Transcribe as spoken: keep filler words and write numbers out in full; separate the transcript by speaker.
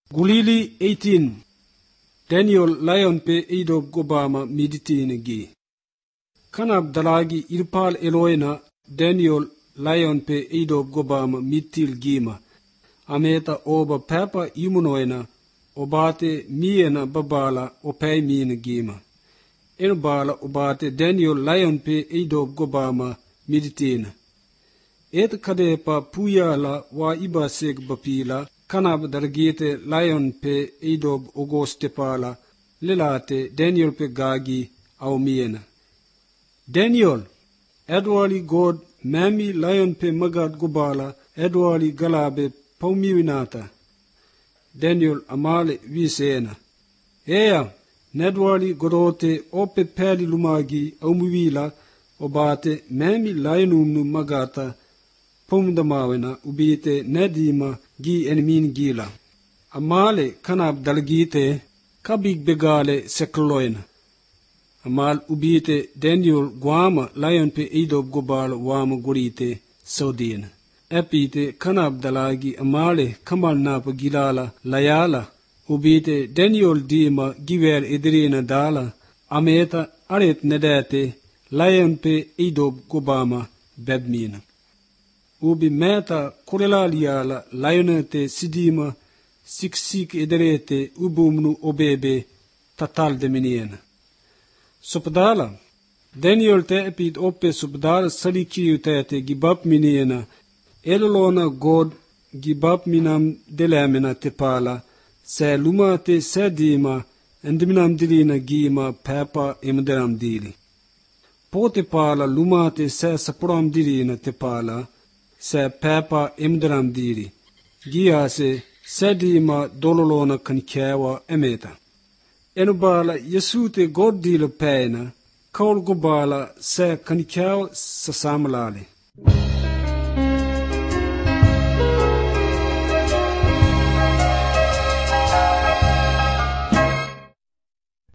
Speaker 1: Gulili eighteen. Daniel lion pe ido gobama miditine gi. Kanab dalagi irpal eloina Daniel lion pe ido gobama mitil gima. Ameta oba papa imunoina obate miena babala opay min gima. Enbala obate Daniel lion pe ido gobama miditine. Et kadepa puyala wa iba seg bapila kanab dargite lion pe idob ogoste pala lelate Daniel pe gagi au miena. Daniel, Edwali God mami lion pe magad gubala Edwali galabe paumiwinata. Daniel amale visena. Eya, Nedwali gorote ope peli lumagi au muwila obate mami lionumnu magata pomdamawena ubite nedima gi enmin gila. Amale kanab dalgite kabig begale sekloina. Amal ubite Daniel guama lion pe idob gobal wama gurite saudina. Epite kanab dalagi amale kamal napa gilala layala ubite Daniel dima giver idrina dala ameta aret nedete lion pe idob gobama bedmina. Ubi meta korelaliala lionete sidima siksik ederete ubumnu obebe tatal deminiena. Sopdala Daniel te epid oppe sopdala salikiyutete gibap miniena elolona god gibap minam delamena tepala se lumate sedima endiminam dilina gima papa imderam dili. Pote pala lumate se sapuram dilina tepala se papa imdram diri. Gia se sedima dololona kankewa emeta. Enubala yesute god dilo pena, kaul gobala se kankewa sasamlale.